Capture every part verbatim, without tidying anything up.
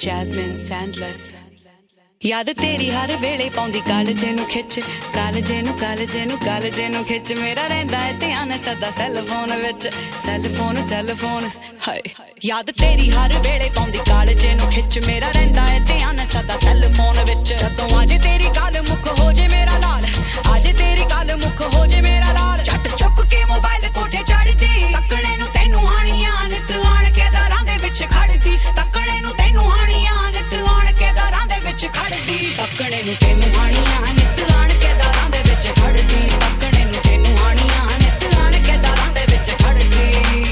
Jasmine Sandless याद तेरी हर वेले पाउंदी कालजे नु खिच कालजे नु कालजे नु कालजे नु खिच मेरा रहंदा है ध्यान सदा सेल फोन विच सेल फोन सेल फोन हाय याद तेरी हर वेले पाउंदी कालजे नु खिच मेरा रहंदा है ध्यान सदा सेल फोन विच जदों आज तेरी गल मुख हो जे मेरा लाल आज तेरी गल मुख हो जे मेरा लाल झट चुक के मोबाइल कोठे चढ़दी तकणे नु तैनू हाणियां नित आण के दरां दे विच खड़दी तकणे नु तैनू हाणियां नित आण के दरां दे विच खड़दी तकणे नु तैनू हाणियां नित आण के दरां दे विच खड़दी तकणे नु तैनू हाणियां नित आण के दरां दे विच खड़दी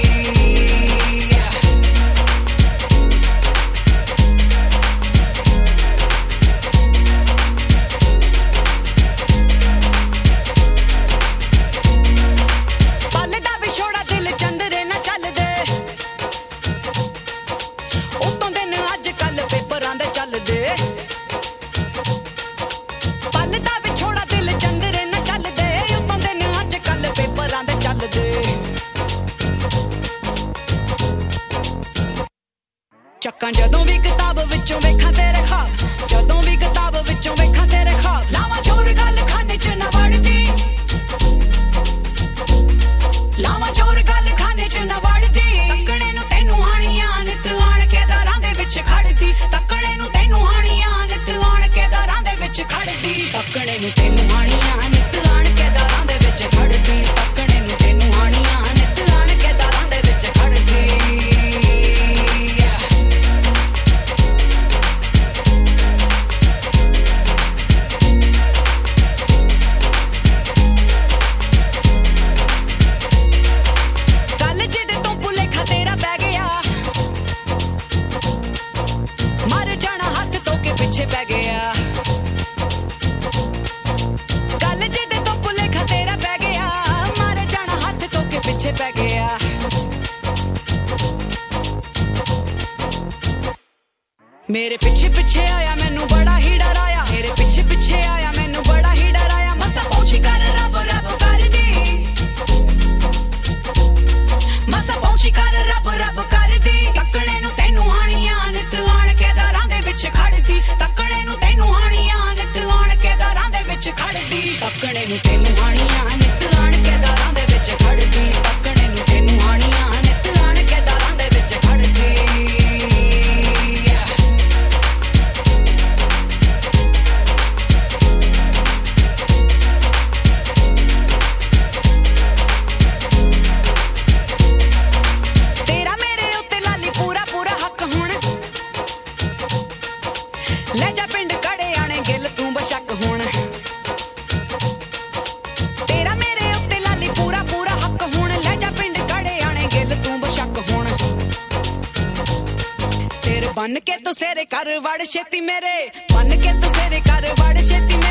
ਚੱਕਾਂ ਜਦੋਂ ਵੀ ਕਿਤਾਬ ਵਿੱਚੋਂ ਵੇਖਾਂ ਤੇਰੇ ਖਾਬ ਜਦੋਂ ਵੀ ਕਿਤਾਬ ਵਿੱਚੋਂ ਵੇਖਾਂ ਤੇਰੇ ਖਾਬ ਲਾਵਾਂ ਚੋਰ ਗੱਲ ਖਾਨੇ ਚ ਨਾ ਵੜਦੀ ਲਾਵਾਂ ਚੋਰ ਗੱਲ ਖਾਨੇ ਚ ਨਾ ਵੜਦੀ ਤੱਕਣੇ ਨੂੰ ਤੈਨੂੰ ਹਾਣੀਆਂ ਨਿਤ ਆਣ ਕੇ ਦਰਾਂ ਦੇ ਵਿੱਚ ਖੜਦੀ ਤੱਕਣੇ ਨੂੰ ਤੈਨੂੰ ਹਾਣੀਆਂ ਨਿਤ ਆਣ ਕੇ ਦਰਾਂ ਦੇ ਵਿੱਚ ਖੜਦੀ ਤੱਕਣੇ ਨੂੰ ਤੈਨੂੰ ਹਾਣੀਆਂ ਨਿਤ ਆਣ ਕੇ ਦਰਾਂ ਦੇ ਵਿੱਚ ਖੜਦੀ ਤੱਕਣੇ ਨੂੰ ਤੈਨੂੰ ਹਾਣੀਆਂ ਨਿਤ ਆਣ ਕੇ ਦਰਾਂ ਦੇ ਵਿੱਚ ਖੜਦੀ मेरे पीछे पीछे आया मैनू बड़ा ही डराया मेरे पीछे पीछे आया मैनू बड़ा ही डराया मसा पहुंची कर रब रब कर दी मसा पहुंची कर रब रब कर दी तकणे नू तैनू हाणियां नित आण के दरां दे विच खड़दी तकणे नू तैनू हाणियां नित आण के दरां दे विच खड़दी तकणे नू तैनू हाणियां नित आण के दरां दे विच खड़दी तकणे नू तैनू हाणियां नित आण के दरां दे विच खड़दी बन के तू सेरे कर वड़ छेती मेरे बन के तू सेरे कर वड़ छेती